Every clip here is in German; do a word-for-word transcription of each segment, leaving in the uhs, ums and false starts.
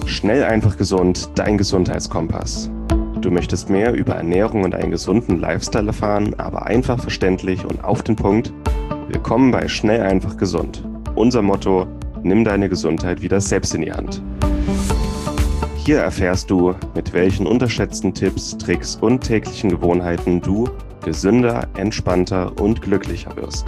Schnell, einfach, gesund, dein Gesundheitskompass. Du möchtest mehr über Ernährung und einen gesunden Lifestyle erfahren, aber einfach verständlich und auf den Punkt? Willkommen bei Schnell, einfach, gesund. Unser Motto: Nimm deine Gesundheit wieder selbst in die Hand. Hier erfährst du, mit welchen unterschätzten Tipps, Tricks und täglichen Gewohnheiten du gesünder, entspannter und glücklicher wirst.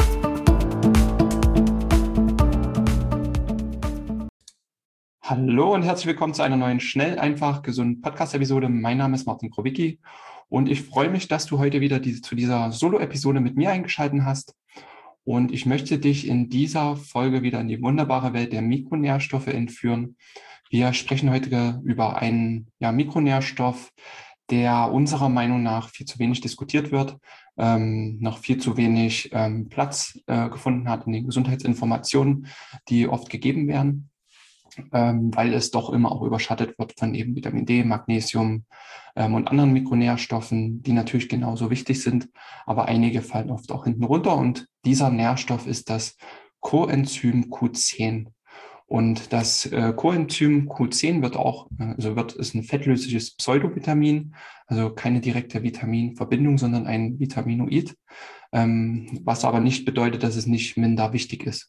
Hallo und herzlich willkommen zu einer neuen Schnell, einfach, gesunden Podcast-Episode. Mein Name ist Martin Krowicki und ich freue mich, dass du heute wieder diese, zu dieser Solo-Episode mit mir eingeschaltet hast. Und ich möchte dich in dieser Folge wieder in die wunderbare Welt der Mikronährstoffe entführen. Wir sprechen heute über einen ja, Mikronährstoff, der unserer Meinung nach viel zu wenig diskutiert wird, ähm, noch viel zu wenig ähm, Platz äh, gefunden hat in den Gesundheitsinformationen, die oft gegeben werden. Ähm, weil es doch immer auch überschattet wird von eben Vitamin D, Magnesium ähm, und anderen Mikronährstoffen, die natürlich genauso wichtig sind, aber einige fallen oft auch hinten runter. Und dieser Nährstoff ist das Coenzym Q zehn. Und das äh, Coenzym Q zehn wird auch, also wird, ist ein fettlösliches Pseudovitamin, also keine direkte Vitaminverbindung, sondern ein Vitaminoid, ähm, was aber nicht bedeutet, dass es nicht minder wichtig ist.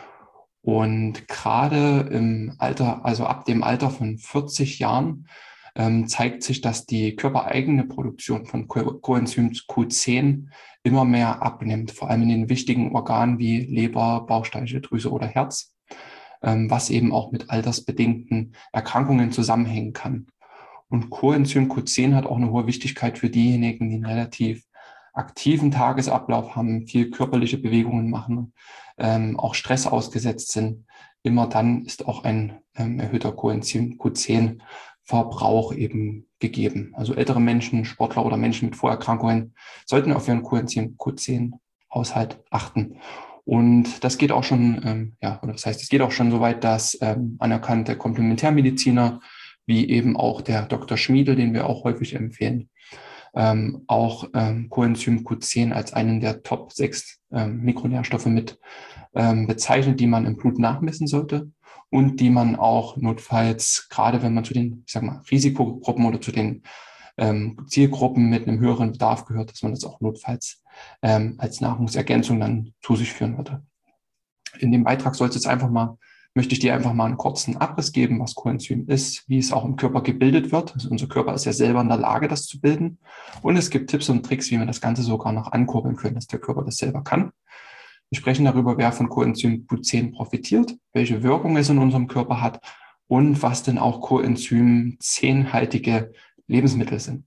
Und gerade im Alter, also ab dem Alter von vierzig Jahren, ähm, zeigt sich, dass die körpereigene Produktion von Co- Coenzym Q zehn immer mehr abnimmt, vor allem in den wichtigen Organen wie Leber, Bauchspeicheldrüse oder Herz, ähm, was eben auch mit altersbedingten Erkrankungen zusammenhängen kann. Und Coenzym Q zehn hat auch eine hohe Wichtigkeit für diejenigen, die einen relativ aktiven Tagesablauf haben, viel körperliche Bewegungen machen, ähm, auch Stress ausgesetzt sind. Immer dann ist auch ein ähm, erhöhter Coenzym Q zehn Verbrauch eben gegeben. Also ältere Menschen, Sportler oder Menschen mit Vorerkrankungen sollten auf ihren Coenzym Q zehn Haushalt achten. Und das geht auch schon, ähm, ja, oder das heißt, es geht auch schon so weit, dass ähm, anerkannte Komplementärmediziner wie eben auch der Doktor Schmiedl, den wir auch häufig empfehlen, ähm, auch ähm, Coenzym Q zehn als einen der Top sechs ähm, Mikronährstoffe mit ähm, bezeichnet, die man im Blut nachmessen sollte und die man auch notfalls, gerade wenn man zu den, ich sag mal, Risikogruppen oder zu den ähm, Zielgruppen mit einem höheren Bedarf gehört, dass man das auch notfalls ähm, als Nahrungsergänzung dann zu sich führen würde. In dem Beitrag soll es jetzt einfach mal möchte ich dir einfach mal einen kurzen Abriss geben, was Coenzym ist, wie es auch im Körper gebildet wird. Also unser Körper ist ja selber in der Lage, das zu bilden. Und es gibt Tipps und Tricks, wie wir das Ganze sogar noch ankurbeln können, dass der Körper das selber kann. Wir sprechen darüber, wer von Coenzym Q zehn profitiert, welche Wirkung es in unserem Körper hat und was denn auch Coenzym zehn-haltige Lebensmittel sind.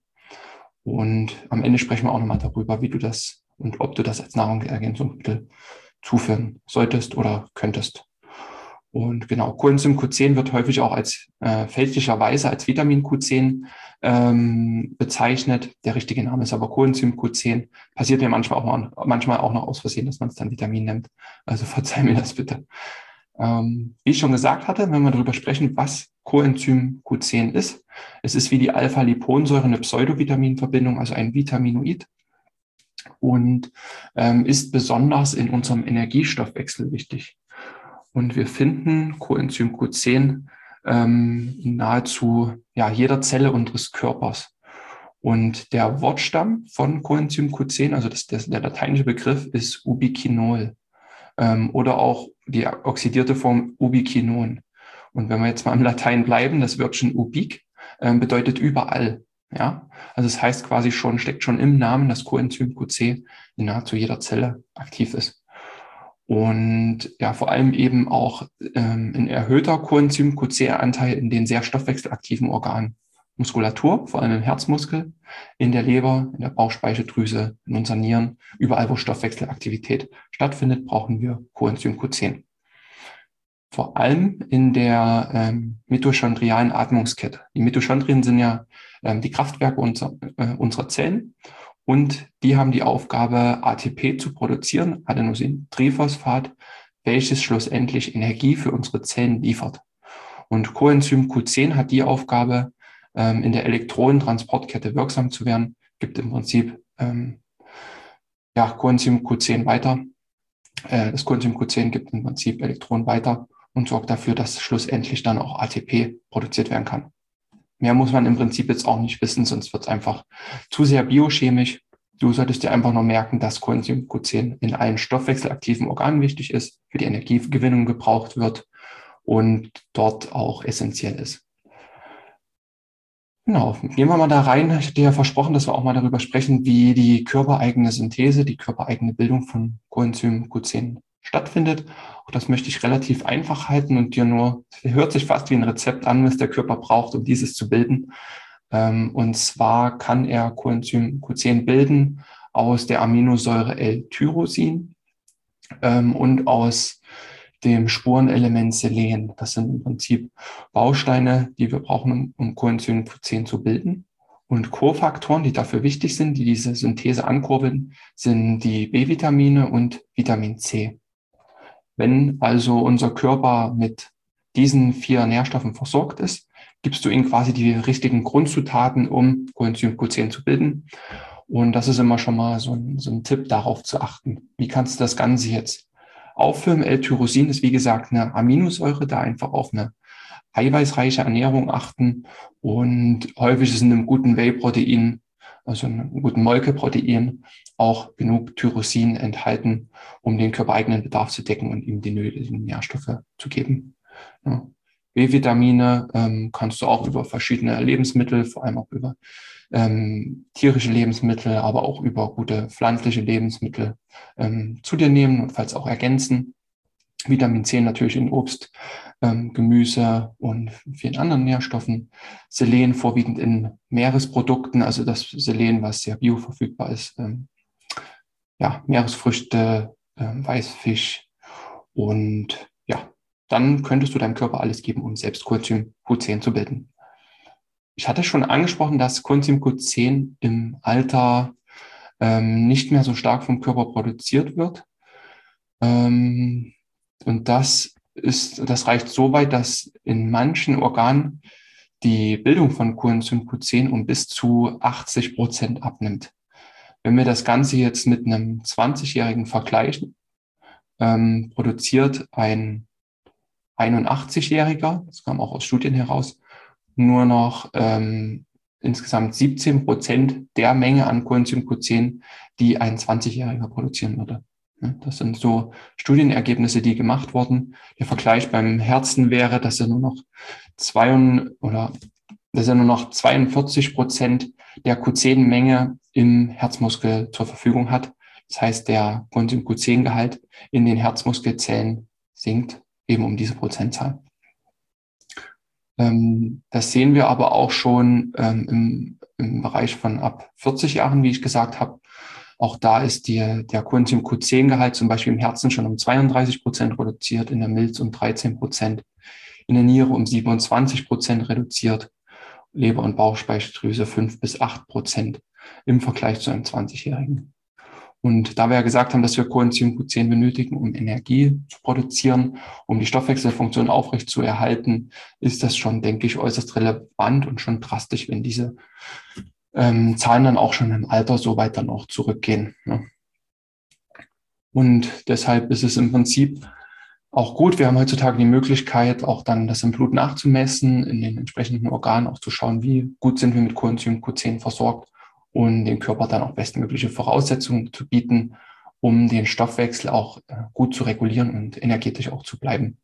Und am Ende sprechen wir auch nochmal darüber, wie du das und ob du das als Nahrungsergänzungsmittel zuführen solltest oder könntest. Und genau, Coenzym Q zehn wird häufig auch als äh, fälschlicherweise als Vitamin Q zehn ähm, bezeichnet. Der richtige Name ist aber Coenzym Q zehn. Passiert mir manchmal auch, manchmal auch noch aus Versehen, dass man es dann Vitamin nennt. Also verzeih mir das bitte. Ähm, wie ich schon gesagt hatte, wenn wir darüber sprechen, was Coenzym Q zehn ist, es ist wie die Alpha-Liponsäure eine Pseudovitaminverbindung, also ein Vitaminoid, und ähm, ist besonders in unserem Energiestoffwechsel wichtig. Und wir finden Coenzym Q zehn ähm, in nahezu ja, jeder Zelle unseres Körpers. Und der Wortstamm von Coenzym Q zehn, also das, das, der lateinische Begriff, ist Ubiquinol ähm, oder auch die oxidierte Form Ubiquinon. Und wenn wir jetzt mal im Latein bleiben, das Wörtchen ubiq ähm, bedeutet überall. Ja, also es das heißt quasi schon, steckt schon im Namen, dass Coenzym Q zehn in nahezu jeder Zelle aktiv ist. Und ja, vor allem eben auch ähm, ein erhöhter Coenzym Q zehn-Anteil in den sehr stoffwechselaktiven Organen. Muskulatur, vor allem im Herzmuskel, in der Leber, in der Bauchspeicheldrüse, in unseren Nieren, überall, wo Stoffwechselaktivität stattfindet, brauchen wir Coenzym Q zehn. Vor allem in der ähm, mitochondrialen Atmungskette. Die Mitochondrien sind ja ähm, die Kraftwerke unser, äh, unserer Zellen. Und die haben die Aufgabe, A T P zu produzieren, Adenosintriphosphat, welches schlussendlich Energie für unsere Zellen liefert. Und Coenzym Q zehn hat die Aufgabe, ähm, in der Elektronentransportkette wirksam zu werden, gibt im Prinzip ähm, ja, Coenzym Q zehn weiter. Äh, das Coenzym Q zehn gibt im Prinzip Elektronen weiter und sorgt dafür, dass schlussendlich dann auch A T P produziert werden kann. Mehr muss man im Prinzip jetzt auch nicht wissen, sonst wird es einfach zu sehr biochemisch. Du solltest dir einfach nur merken, dass Coenzym Q zehn in allen stoffwechselaktiven Organen wichtig ist, für die Energiegewinnung gebraucht wird und dort auch essentiell ist. Genau, gehen wir mal da rein. Ich hatte dir ja versprochen, dass wir auch mal darüber sprechen, wie die körpereigene Synthese, die körpereigene Bildung von Coenzym Q zehn stattfindet. Auch das möchte ich relativ einfach halten und dir nur, hört sich fast wie ein Rezept an, was der Körper braucht, um dieses zu bilden. Und zwar kann er Coenzym Q zehn bilden aus der Aminosäure L-Tyrosin und aus dem Spurenelement Selen. Das sind im Prinzip Bausteine, die wir brauchen, um, um Coenzym Q zehn zu bilden. Und Kofaktoren, die dafür wichtig sind, die diese Synthese ankurbeln, sind die B-Vitamine und Vitamin C. Wenn also unser Körper mit diesen vier Nährstoffen versorgt ist, gibst du ihm quasi die richtigen Grundzutaten, um Coenzym Q zehn zu bilden. Und das ist immer schon mal so ein, so ein Tipp, darauf zu achten. Wie kannst du das Ganze jetzt auffüllen? L-Tyrosin ist, wie gesagt, eine Aminosäure, da einfach auf eine eiweißreiche Ernährung achten und häufig ist in einem guten Whey-Protein, also einem guten Molkeprotein, auch genug Tyrosin enthalten, um den körpereigenen Bedarf zu decken und ihm die nötigen Nährstoffe zu geben. Ja. B-Vitamine ähm, kannst du auch über verschiedene Lebensmittel, vor allem auch über ähm, tierische Lebensmittel, aber auch über gute pflanzliche Lebensmittel ähm, zu dir nehmen und falls auch ergänzen. Vitamin C natürlich in Obst, ähm, Gemüse und vielen anderen Nährstoffen. Selen vorwiegend in Meeresprodukten, also das Selen, was sehr bioverfügbar ist. Ähm, ja, Meeresfrüchte, ähm, Weißfisch und ja, dann könntest du deinem Körper alles geben, um selbst Coenzym Q zehn zu bilden. Ich hatte schon angesprochen, dass Coenzym Q zehn im Alter ähm, nicht mehr so stark vom Körper produziert wird. Ähm, und das ist, das reicht so weit, dass in manchen Organen die Bildung von Coenzym Q zehn um bis zu achtzig Prozent abnimmt. Wenn wir das Ganze jetzt mit einem zwanzigjährigen vergleichen, ähm, produziert ein einundachtzigjähriger, das kam auch aus Studien heraus, nur noch ähm, insgesamt siebzehn Prozent der Menge an Coenzym Q zehn, die ein zwanzigjähriger produzieren würde. Das sind so Studienergebnisse, die gemacht wurden. Der Vergleich beim Herzen wäre, dass er nur noch zwei oder dass er nur noch zweiundvierzig Prozent der Q zehn Menge im Herzmuskel zur Verfügung hat. Das heißt, der Coenzym Q zehn Gehalt in den Herzmuskelzellen sinkt eben um diese Prozentzahl. Ähm, das sehen wir aber auch schon ähm, im, im Bereich von ab vierzig Jahren, wie ich gesagt habe. Auch da ist die, der Coenzym Q zehn Gehalt zum Beispiel im Herzen schon um zweiunddreißig Prozent reduziert, in der Milz um dreizehn Prozent, in der Niere um siebenundzwanzig Prozent reduziert, Leber- und Bauchspeicheldrüse fünf bis acht Prozent im Vergleich zu einem zwanzigjährigen. Und da wir ja gesagt haben, dass wir Coenzym Q zehn benötigen, um Energie zu produzieren, um die Stoffwechselfunktion aufrecht zu erhalten, ist das schon, denke ich, äußerst relevant und schon drastisch, wenn diese ähm, Zahlen dann auch schon im Alter so weit dann auch zurückgehen. Ne? Und deshalb ist es im Prinzip auch gut. Wir haben heutzutage die Möglichkeit, auch dann das im Blut nachzumessen, in den entsprechenden Organen auch zu schauen, wie gut sind wir mit Coenzym Q zehn versorgt und dem Körper dann auch bestmögliche Voraussetzungen zu bieten, um den Stoffwechsel auch gut zu regulieren und energetisch auch zu bleiben.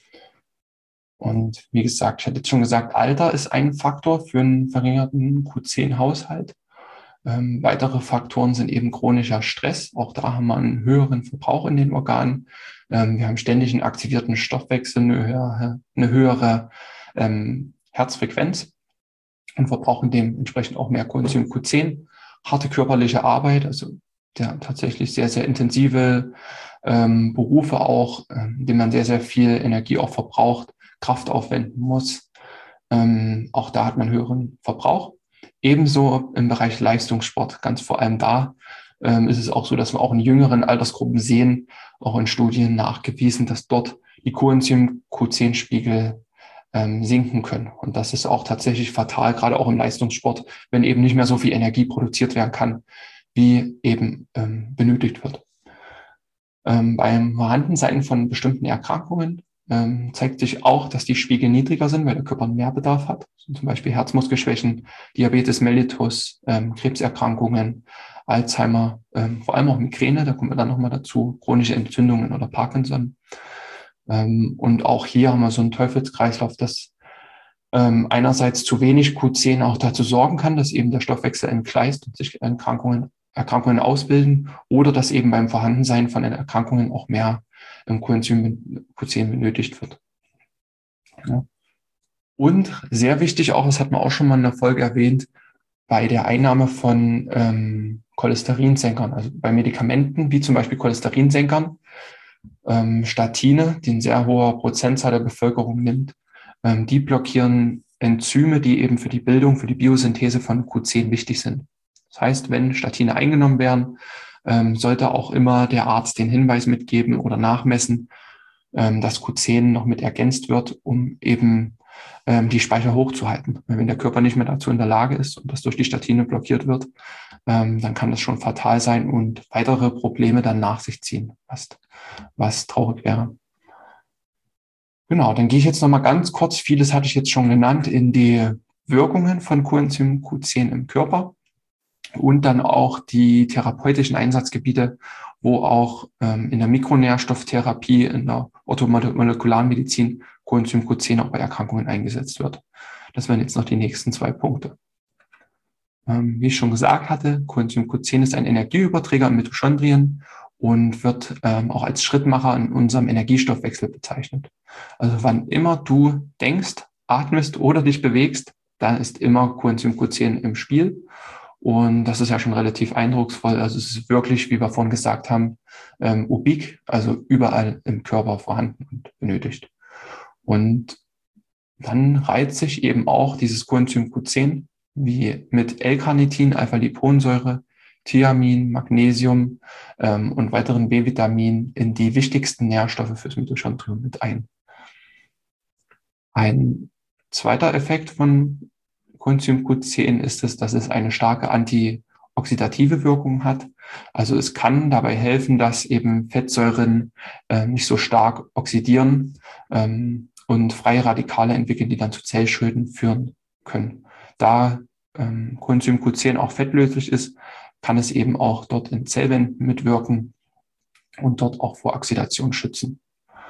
Und wie gesagt, ich hatte jetzt schon gesagt, Alter ist ein Faktor für einen verringerten Q zehn Haushalt. Ähm, weitere Faktoren sind eben chronischer Stress. Auch da haben wir einen höheren Verbrauch in den Organen. Ähm, wir haben ständig einen aktivierten Stoffwechsel, eine höhere, eine höhere ähm, Herzfrequenz und verbrauchen dementsprechend auch mehr Coenzym Q zehn. Harte körperliche Arbeit, also der tatsächlich sehr, sehr intensive ähm, Berufe auch, ähm, in denen man sehr, sehr viel Energie auch verbraucht, Kraft aufwenden muss. Ähm, auch da hat man höheren Verbrauch. Ebenso im Bereich Leistungssport, ganz vor allem da ähm, ist es auch so, dass wir auch in jüngeren Altersgruppen sehen, auch in Studien nachgewiesen, dass dort die Coenzym Q zehn Spiegel ähm, sinken können. Und das ist auch tatsächlich fatal, gerade auch im Leistungssport, wenn eben nicht mehr so viel Energie produziert werden kann, wie eben ähm, benötigt wird. Ähm, beim Vorhandensein von bestimmten Erkrankungen ähm, zeigt sich auch, dass die Spiegel niedriger sind, weil der Körper einen Mehrbedarf hat. Also zum Beispiel Herzmuskelschwächen, Diabetes mellitus, ähm, Krebserkrankungen, Alzheimer, ähm, vor allem auch Migräne, da kommen wir dann nochmal dazu, chronische Entzündungen oder Parkinson. Ähm, und auch hier haben wir so einen Teufelskreislauf, dass ähm, einerseits zu wenig Q zehn auch dazu sorgen kann, dass eben der Stoffwechsel entgleist und sich Erkrankungen, Erkrankungen ausbilden, oder dass eben beim Vorhandensein von den Erkrankungen auch mehr ähm, Coenzym Q zehn benötigt wird. Ja. Und sehr wichtig auch, das hat man auch schon mal in der Folge erwähnt, bei der Einnahme von ähm, Cholesterinsenkern, also bei Medikamenten wie zum Beispiel Cholesterinsenkern, ähm, Statine, die eine sehr hohe Prozentzahl der Bevölkerung nimmt, ähm, die blockieren Enzyme, die eben für die Bildung, für die Biosynthese von Q zehn wichtig sind. Das heißt, wenn Statine eingenommen werden, ähm, sollte auch immer der Arzt den Hinweis mitgeben oder nachmessen, ähm, dass Q zehn noch mit ergänzt wird, um eben ähm, die Speicher hochzuhalten. Wenn der Körper nicht mehr dazu in der Lage ist und das durch die Statine blockiert wird, ähm, dann kann das schon fatal sein und weitere Probleme dann nach sich ziehen, was, was traurig wäre. Genau, dann gehe ich jetzt nochmal ganz kurz, vieles hatte ich jetzt schon genannt, in die Wirkungen von Coenzym Q zehn im Körper und dann auch die therapeutischen Einsatzgebiete, wo auch ähm, in der Mikronährstofftherapie, in der orthomolekularen Medizin Coenzym Q zehn auch bei Erkrankungen eingesetzt wird. Das wären jetzt noch die nächsten zwei Punkte. Ähm, wie ich schon gesagt hatte, Coenzym Q zehn ist ein Energieüberträger in Mitochondrien und wird ähm, auch als Schrittmacher in unserem Energiestoffwechsel bezeichnet. Also wann immer du denkst, atmest oder dich bewegst, dann ist immer Coenzym Q zehn im Spiel. Und das ist ja schon relativ eindrucksvoll. Also es ist wirklich, wie wir vorhin gesagt haben, ähm, ubik, also überall im Körper vorhanden und benötigt. Und dann reiht sich eben auch dieses Coenzym Q zehn wie mit L-Carnitin, Alpha-Liponsäure, Thiamin, Magnesium ähm, und weiteren B-Vitaminen in die wichtigsten Nährstoffe fürs Mitochondrium mit ein. Ein zweiter Effekt von Coenzym Q zehn ist es, dass es eine starke antioxidative Wirkung hat. Also es kann dabei helfen, dass eben Fettsäuren äh, nicht so stark oxidieren ähm, und freie Radikale entwickeln, die dann zu Zellschäden führen können. Da ähm, Coenzym Q zehn auch fettlöslich ist, kann es eben auch dort in Zellwänden mitwirken und dort auch vor Oxidation schützen.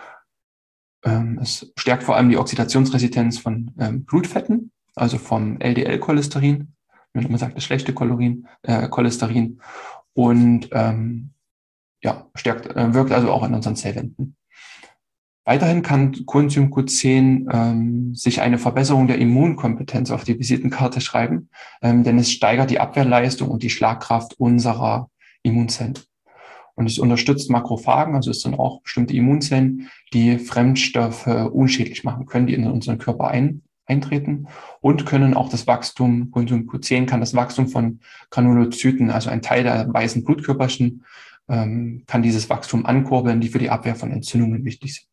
Ähm, es stärkt vor allem die Oxidationsresistenz von ähm, Blutfetten, also vom L D L-Cholesterin, wenn man sagt, das schlechte Cholesterin, äh, Cholesterin und ähm, ja, stärkt, äh, wirkt also auch in unseren Zellwänden. Weiterhin kann Coenzym Q zehn ähm, sich eine Verbesserung der Immunkompetenz auf die Visitenkarte schreiben, ähm, denn es steigert die Abwehrleistung und die Schlagkraft unserer Immunzellen. Und es unterstützt Makrophagen, also es sind auch bestimmte Immunzellen, die Fremdstoffe unschädlich machen können, die in unseren Körper ein, eintreten und können auch das Wachstum, Coenzym Q zehn kann das Wachstum von Granulozyten, also ein Teil der weißen Blutkörperchen, ähm, kann dieses Wachstum ankurbeln, die für die Abwehr von Entzündungen wichtig sind.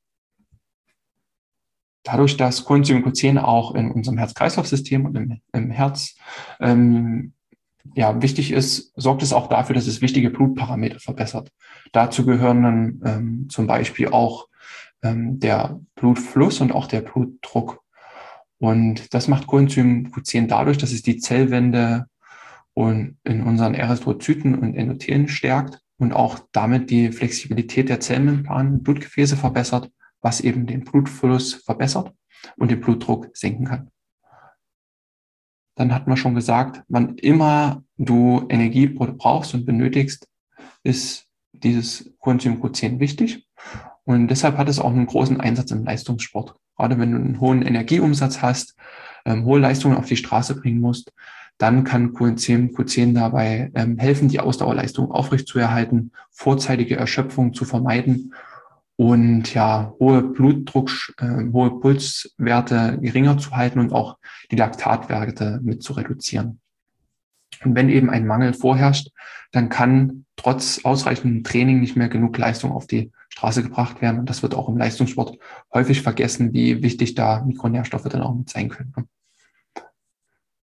Dadurch, dass Coenzym Q zehn auch in unserem Herz-Kreislauf-System und im, im Herz ähm, ja, wichtig ist, sorgt es auch dafür, dass es wichtige Blutparameter verbessert. Dazu gehören dann ähm, zum Beispiel auch ähm, der Blutfluss und auch der Blutdruck. Und das macht Coenzym Q zehn dadurch, dass es die Zellwände und in unseren Erythrozyten und Endothelen stärkt und auch damit die Flexibilität der Zellmembranen, Blutgefäße verbessert, was eben den Blutfluss verbessert und den Blutdruck senken kann. Dann hat man schon gesagt, wann immer du Energie brauchst und benötigst, ist dieses Coenzym Q zehn wichtig. Und deshalb hat es auch einen großen Einsatz im Leistungssport. Gerade wenn du einen hohen Energieumsatz hast, ähm, hohe Leistungen auf die Straße bringen musst, dann kann Coenzym Q zehn dabei ähm, helfen, die Ausdauerleistung aufrechtzuerhalten, vorzeitige Erschöpfung zu vermeiden und ja, hohe Blutdruck, äh, hohe Pulswerte geringer zu halten und auch die Laktatwerte mit zu reduzieren. Und wenn eben ein Mangel vorherrscht, dann kann trotz ausreichendem Training nicht mehr genug Leistung auf die Straße gebracht werden. Und das wird auch im Leistungssport häufig vergessen, wie wichtig da Mikronährstoffe dann auch mit sein können.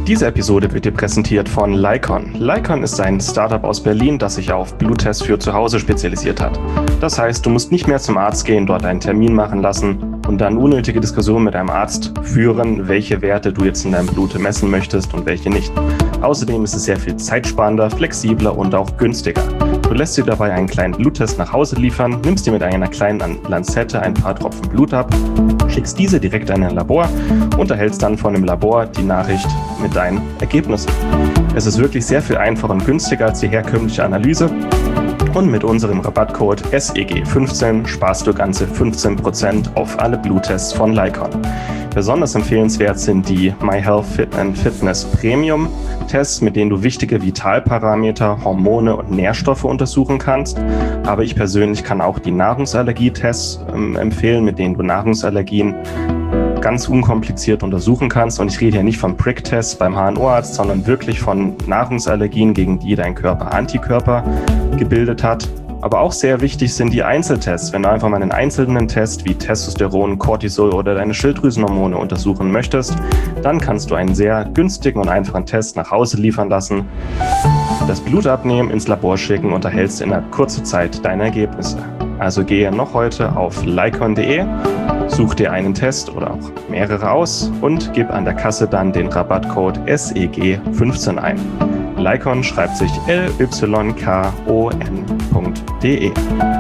Diese Episode wird dir präsentiert von Lykon. Lykon ist ein Startup aus Berlin, das sich auf Bluttests für zu Hause spezialisiert hat. Das heißt, du musst nicht mehr zum Arzt gehen, dort einen Termin machen lassen und dann unnötige Diskussionen mit deinem Arzt führen, welche Werte du jetzt in deinem Blut messen möchtest und welche nicht. Außerdem ist es sehr viel zeitsparender, flexibler und auch günstiger. Du lässt dir dabei einen kleinen Bluttest nach Hause liefern, nimmst dir mit einer kleinen Lanzette ein paar Tropfen Blut ab, schickst diese direkt an ein Labor und erhältst dann von dem Labor die Nachricht mit deinen Ergebnissen. Es ist wirklich sehr viel einfacher und günstiger als die herkömmliche Analyse. Und mit unserem Rabattcode S E G fünfzehn sparst du ganze fünfzehn Prozent auf alle Bluttests von Lykon. Besonders empfehlenswert sind die MyHealth Fit and Fitness Premium Tests, mit denen du wichtige Vitalparameter, Hormone und Nährstoffe untersuchen kannst. Aber ich persönlich kann auch die Nahrungsallergietests ähm, empfehlen, mit denen du Nahrungsallergien ganz unkompliziert untersuchen kannst. Und ich rede hier nicht von Prick-Tests beim H N O-Arzt, sondern wirklich von Nahrungsallergien, gegen die dein Körper Antikörper gebildet hat. Aber auch sehr wichtig sind die Einzeltests. Wenn du einfach mal einen einzelnen Test wie Testosteron, Cortisol oder deine Schilddrüsenhormone untersuchen möchtest, dann kannst du einen sehr günstigen und einfachen Test nach Hause liefern lassen, das Blut abnehmen, ins Labor schicken und erhältst innerhalb kurzer Zeit deine Ergebnisse. Also gehe noch heute auf lykon punkt de, such dir einen Test oder auch mehrere aus und gib an der Kasse dann den Rabattcode S E G fünfzehn ein. Lykon schreibt sich L Y K O N punkt de.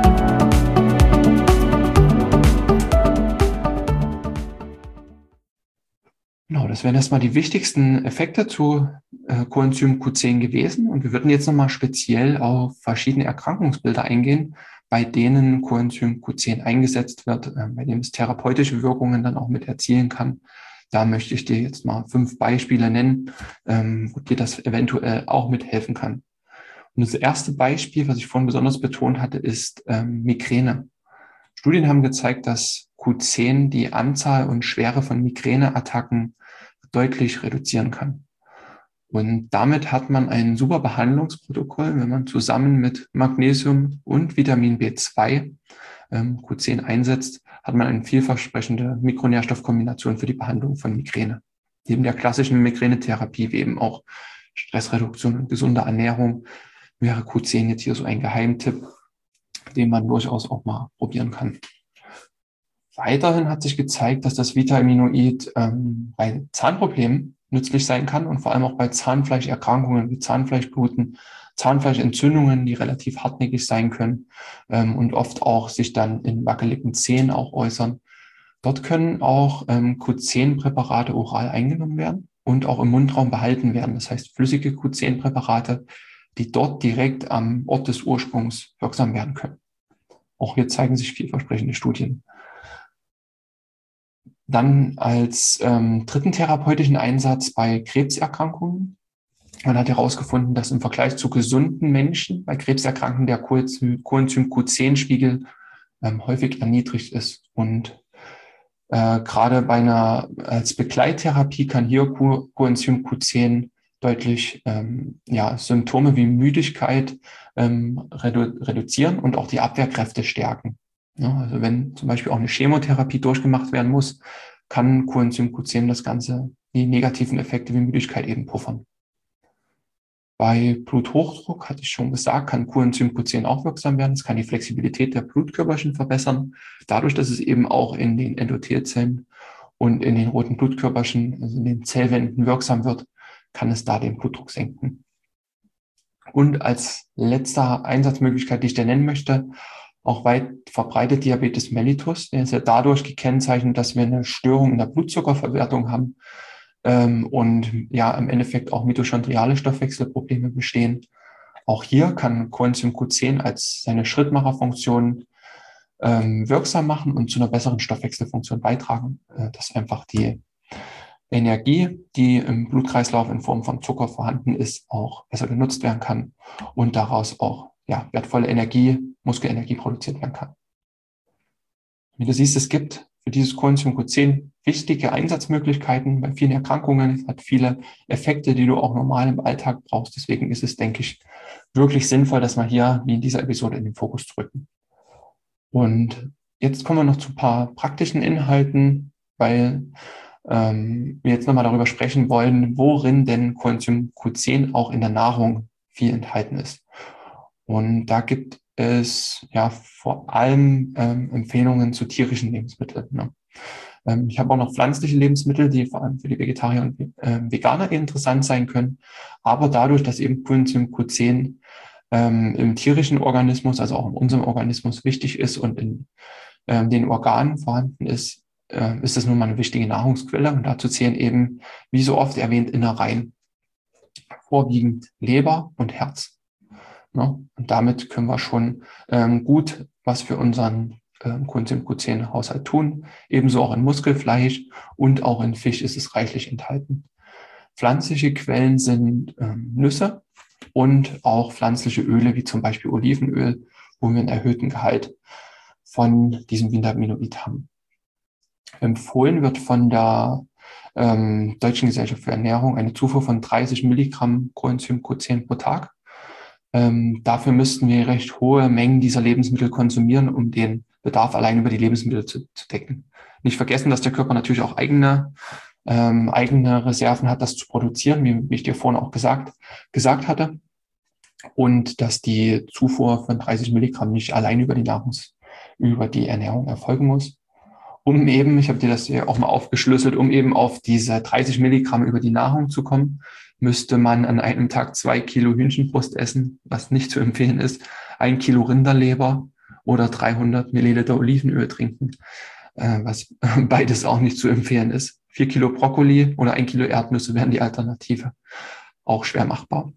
Genau, das wären erstmal die wichtigsten Effekte zu äh, Coenzym Q zehn gewesen. Und wir würden jetzt nochmal speziell auf verschiedene Erkrankungsbilder eingehen, bei denen Coenzym Q zehn eingesetzt wird, äh, bei dem es therapeutische Wirkungen dann auch mit erzielen kann. Da möchte ich dir jetzt mal fünf Beispiele nennen, ähm, wo dir das eventuell auch mithelfen kann. Und das erste Beispiel, was ich vorhin besonders betont hatte, ist ähm, Migräne. Studien haben gezeigt, dass Q zehn die Anzahl und Schwere von Migräneattacken deutlich reduzieren kann. Und damit hat man ein super Behandlungsprotokoll, wenn man zusammen mit Magnesium und Vitamin B zwei ähm, Q zehn einsetzt, hat man eine vielversprechende Mikronährstoffkombination für die Behandlung von Migräne. Neben der klassischen Migränetherapie, wie eben auch Stressreduktion und gesunde Ernährung, wäre Q zehn jetzt hier so ein Geheimtipp, den man durchaus auch mal probieren kann. Weiterhin hat sich gezeigt, dass das Vitaminoid ähm, bei Zahnproblemen nützlich sein kann und vor allem auch bei Zahnfleischerkrankungen wie Zahnfleischbluten, Zahnfleischentzündungen, die relativ hartnäckig sein können ähm, und oft auch sich dann in wackeligen Zähnen auch äußern. Dort können auch ähm, Q zehn Präparate oral eingenommen werden und auch im Mundraum behalten werden. Das heißt flüssige Q zehn Präparate, die dort direkt am Ort des Ursprungs wirksam werden können. Auch hier zeigen sich vielversprechende Studien. Dann als ähm, dritten therapeutischen Einsatz bei Krebserkrankungen. Man hat herausgefunden, dass im Vergleich zu gesunden Menschen bei Krebserkrankungen der Coenzym Q zehn Spiegel ähm, häufig erniedrigt ist. Und äh, gerade bei einer als Begleittherapie kann hier Coenzym Q zehn deutlich ähm, ja, Symptome wie Müdigkeit ähm, redu- reduzieren und auch die Abwehrkräfte stärken. Ja, also wenn zum Beispiel auch eine Chemotherapie durchgemacht werden muss, kann Coenzym Q zehn das Ganze, die negativen Effekte wie Müdigkeit eben puffern. Bei Bluthochdruck, hatte ich schon gesagt, kann Coenzym Q zehn auch wirksam werden. Es kann die Flexibilität der Blutkörperchen verbessern, dadurch, dass es eben auch in den Endothelzellen und in den roten Blutkörperchen, also in den Zellwänden wirksam wird, kann es da den Blutdruck senken. Und als letzte Einsatzmöglichkeit, die ich dir nennen möchte, auch weit verbreitet Diabetes mellitus. Der ist ja dadurch gekennzeichnet, dass wir eine Störung in der Blutzuckerverwertung haben ähm, und ja im Endeffekt auch mitochondriale Stoffwechselprobleme bestehen. Auch hier kann Coenzym Q zehn als seine Schrittmacherfunktion ähm, wirksam machen und zu einer besseren Stoffwechselfunktion beitragen, äh, dass einfach die Energie, die im Blutkreislauf in Form von Zucker vorhanden ist, auch besser genutzt werden kann und daraus auch ja, wertvolle Energie, Muskelenergie produziert werden kann. Wie du siehst, es gibt für dieses Coenzym Q zehn wichtige Einsatzmöglichkeiten bei vielen Erkrankungen. Es hat viele Effekte, die du auch normal im Alltag brauchst. Deswegen ist es, denke ich, wirklich sinnvoll, dass wir hier wie in dieser Episode in den Fokus drücken. Und jetzt kommen wir noch zu ein paar praktischen Inhalten, weil ähm, wir jetzt nochmal darüber sprechen wollen, worin denn Coenzym Q zehn auch in der Nahrung viel enthalten ist. Und da gibt es ja vor allem ähm, Empfehlungen zu tierischen Lebensmitteln. Ne? Ähm, ich habe auch noch pflanzliche Lebensmittel, die vor allem für die Vegetarier und äh, Veganer interessant sein können. Aber dadurch, dass eben Coenzym Q zehn ähm, im tierischen Organismus, also auch in unserem Organismus wichtig ist und in ähm, den Organen vorhanden ist, äh, ist es nun mal eine wichtige Nahrungsquelle. Und dazu zählen eben, wie so oft erwähnt, Innereien, vorwiegend Leber und Herz. Ne? Und damit können wir schon ähm, gut was für unseren ähm, Coenzym Q zehn Haushalt tun. Ebenso auch in Muskelfleisch und auch in Fisch ist es reichlich enthalten. Pflanzliche Quellen sind ähm, Nüsse und auch pflanzliche Öle, wie zum Beispiel Olivenöl, wo wir einen erhöhten Gehalt von diesem Vitaminoid haben. Empfohlen wird von der ähm, Deutschen Gesellschaft für Ernährung eine Zufuhr von dreißig Milligramm Coenzym Q zehn pro Tag. Ähm, dafür müssten wir recht hohe Mengen dieser Lebensmittel konsumieren, um den Bedarf allein über die Lebensmittel zu, zu decken. Nicht vergessen, dass der Körper natürlich auch eigene, ähm, eigene Reserven hat, das zu produzieren, wie, wie ich dir vorhin auch gesagt, gesagt hatte. Und dass die Zufuhr von dreißig Milligramm nicht allein über die Nahrungs-, über die Ernährung erfolgen muss. Um eben, ich habe dir das hier auch mal aufgeschlüsselt, um eben auf diese dreißig Milligramm über die Nahrung zu kommen, müsste man an einem Tag zwei Kilo Hühnchenbrust essen, was nicht zu empfehlen ist, ein Kilo Rinderleber oder dreihundert Milliliter Olivenöl trinken, äh, was beides auch nicht zu empfehlen ist. Vier Kilo Brokkoli oder ein Kilo Erdnüsse wären die Alternative. Auch schwer machbar.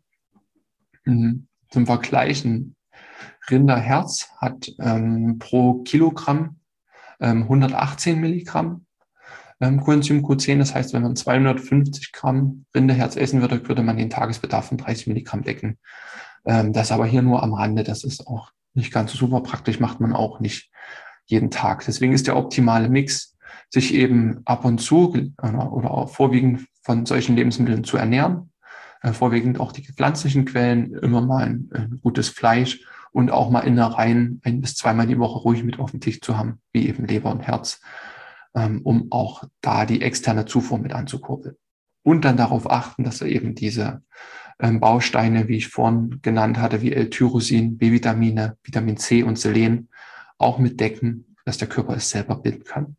Mhm. Zum Vergleichen, Rinderherz hat ähm, pro Kilogramm ähm, hundertachtzehn Milligramm ähm, Coenzym Q zehn. Das heißt, wenn man zweihundertfünfzig Gramm Rinderherz essen würde, würde man den Tagesbedarf von dreißig Milligramm decken. Ähm, das aber hier nur am Rande. Das ist auch nicht ganz so super praktisch, macht man auch nicht jeden Tag. Deswegen ist der optimale Mix, sich eben ab und zu oder, oder auch vorwiegend von solchen Lebensmitteln zu ernähren. Äh, vorwiegend auch die pflanzlichen Quellen, immer mal ein, ein gutes Fleisch und auch mal Innereien ein bis zweimal die Woche ruhig mit auf dem Tisch zu haben, wie eben Leber und Herz, ähm, um auch da die externe Zufuhr mit anzukurbeln. Und dann darauf achten, dass wir eben diese ähm, Bausteine, wie ich vorhin genannt hatte, wie L-Tyrosin, B-Vitamine, Vitamin C und Selen auch mitdecken, dass der Körper es selber bilden kann.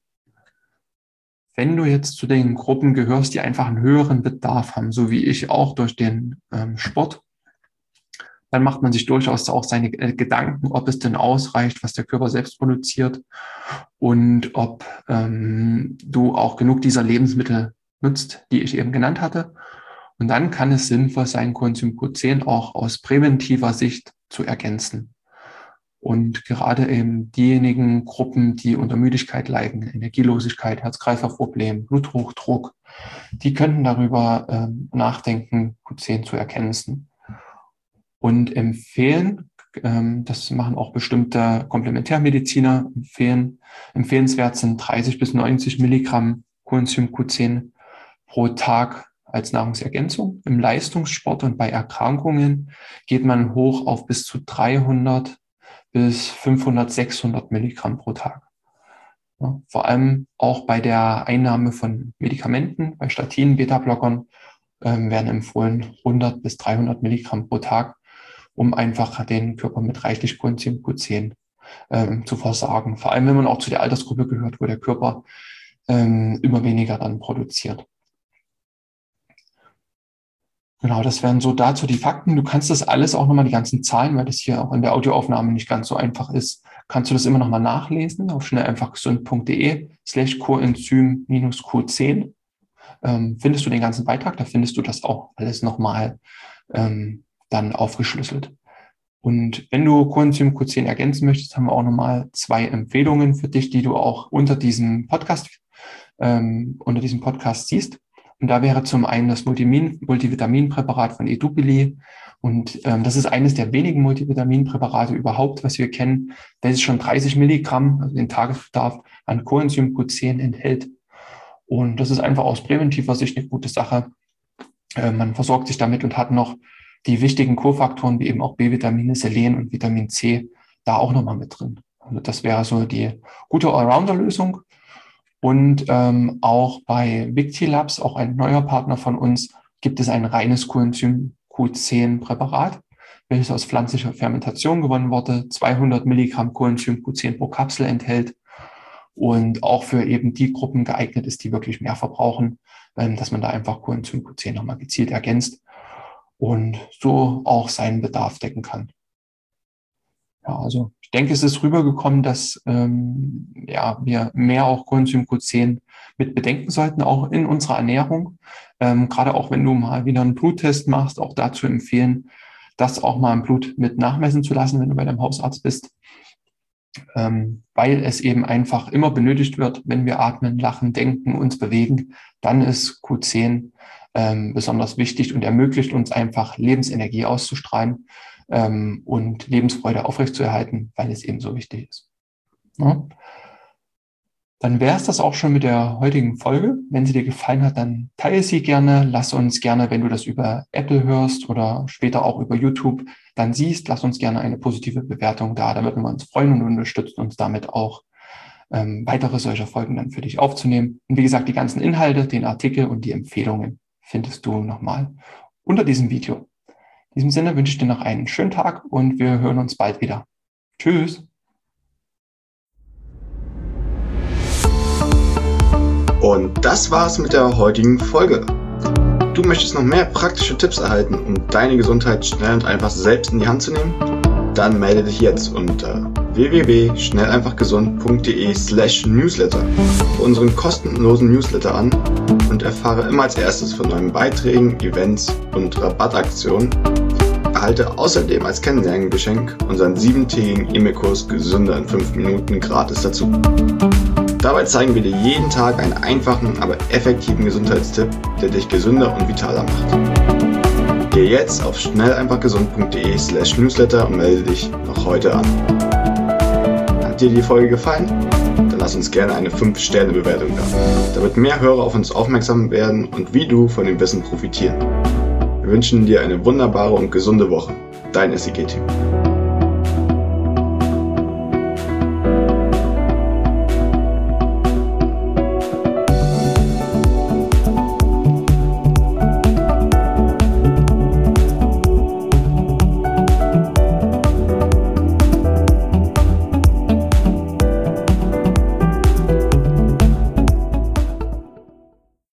Wenn du jetzt zu den Gruppen gehörst, die einfach einen höheren Bedarf haben, so wie ich auch durch den ähm, Sport, dann macht man sich durchaus auch seine Gedanken, ob es denn ausreicht, was der Körper selbst produziert und ob ähm, du auch genug dieser Lebensmittel nutzt, die ich eben genannt hatte. Und dann kann es sinnvoll sein, Coenzym Q zehn auch aus präventiver Sicht zu ergänzen. Und gerade eben diejenigen Gruppen, die unter Müdigkeit leiden, Energielosigkeit, Herz-Kreislauf-Problem, Bluthochdruck, die könnten darüber ähm, nachdenken, Q zehn zu ergänzen. Und empfehlen, ähm, das machen auch bestimmte Komplementärmediziner, empfehlen, empfehlenswert sind dreißig bis neunzig Milligramm Coenzym Q zehn pro Tag als Nahrungsergänzung. Im Leistungssport und bei Erkrankungen geht man hoch auf bis zu dreihundert bis fünfhundert, sechshundert Milligramm pro Tag. Ja, vor allem auch bei der Einnahme von Medikamenten, bei Statinen, Beta-Blockern ähm, werden empfohlen hundert bis dreihundert Milligramm pro Tag, um einfach den Körper mit reichlich Coenzym Q zehn ähm, zu versorgen. Vor allem, wenn man auch zu der Altersgruppe gehört, wo der Körper ähm, immer weniger dann produziert. Genau, das wären so dazu die Fakten. Du kannst das alles auch nochmal, die ganzen Zahlen, weil das hier auch in der Audioaufnahme nicht ganz so einfach ist, kannst du das immer nochmal nachlesen auf schnell einfach gesund punkt de slash Coenzym minus Q zehn. Ähm, findest du den ganzen Beitrag, da findest du das auch alles nochmal ähm, dann aufgeschlüsselt. Und wenn du Coenzym Q zehn ergänzen möchtest, haben wir auch nochmal zwei Empfehlungen für dich, die du auch unter diesem Podcast, ähm, unter diesem Podcast siehst. Und da wäre zum einen das Multimin, Multivitaminpräparat von Edubili. Und ähm, das ist eines der wenigen Multivitaminpräparate überhaupt, was wir kennen, welches schon dreißig Milligramm, also den Tagesbedarf an Coenzym Q zehn enthält. Und das ist einfach aus präventiver Sicht eine gute Sache. Äh, man versorgt sich damit und hat noch die wichtigen Kofaktoren, wie eben auch B-Vitamine, Selen und Vitamin C, da auch nochmal mit drin. Also das wäre so die gute Allrounder-Lösung. Und ähm, auch bei Victilabs, auch ein neuer Partner von uns, gibt es ein reines Coenzym Q zehn Präparat, welches aus pflanzlicher Fermentation gewonnen wurde, zweihundert Milligramm Coenzym Q zehn pro Kapsel enthält und auch für eben die Gruppen geeignet ist, die wirklich mehr verbrauchen, ähm, dass man da einfach Coenzym Q zehn nochmal gezielt ergänzt und so auch seinen Bedarf decken kann. Ja, also ich denke, es ist rübergekommen, dass ähm, ja, wir mehr auch Coenzym Q zehn mit bedenken sollten, auch in unserer Ernährung. Ähm, gerade auch wenn du mal wieder einen Bluttest machst, auch dazu empfehlen, das auch mal im Blut mit nachmessen zu lassen, wenn du bei deinem Hausarzt bist. Ähm, weil es eben einfach immer benötigt wird, wenn wir atmen, lachen, denken, uns bewegen, dann ist Q zehn ähm, besonders wichtig und ermöglicht uns einfach Lebensenergie auszustrahlen ähm, und Lebensfreude aufrechtzuerhalten, weil es eben so wichtig ist. Ja? Dann wäre es das auch schon mit der heutigen Folge. Wenn sie dir gefallen hat, dann teile sie gerne. Lass uns gerne, wenn du das über Apple hörst oder später auch über YouTube dann siehst, lass uns gerne eine positive Bewertung da. Da würden wir uns freuen und unterstützen uns damit auch, ähm, weitere solcher Folgen dann für dich aufzunehmen. Und wie gesagt, die ganzen Inhalte, den Artikel und die Empfehlungen findest du nochmal unter diesem Video. In diesem Sinne wünsche ich dir noch einen schönen Tag und wir hören uns bald wieder. Tschüss. Und das war's mit der heutigen Folge. Du möchtest noch mehr praktische Tipps erhalten, um deine Gesundheit schnell und einfach selbst in die Hand zu nehmen? Dann melde dich jetzt unter w w w punkt schnell einfach gesund punkt de slash newsletter für unseren kostenlosen Newsletter an und erfahre immer als erstes von neuen Beiträgen, Events und Rabattaktionen. Erhalte außerdem als Kennenlerngeschenk unseren siebentägigen E-Mail-Kurs Gesünder in fünf Minuten gratis dazu. Dabei zeigen wir dir jeden Tag einen einfachen, aber effektiven Gesundheitstipp, der dich gesünder und vitaler macht. Geh jetzt auf schnell einfach gesund punkt de slash newsletter und melde dich noch heute an. Hat dir die Folge gefallen? Dann lass uns gerne eine fünf Sterne Bewertung da, damit mehr Hörer auf uns aufmerksam werden und wie du von dem Wissen profitieren. Wir wünschen dir eine wunderbare und gesunde Woche. Dein S I G-Team.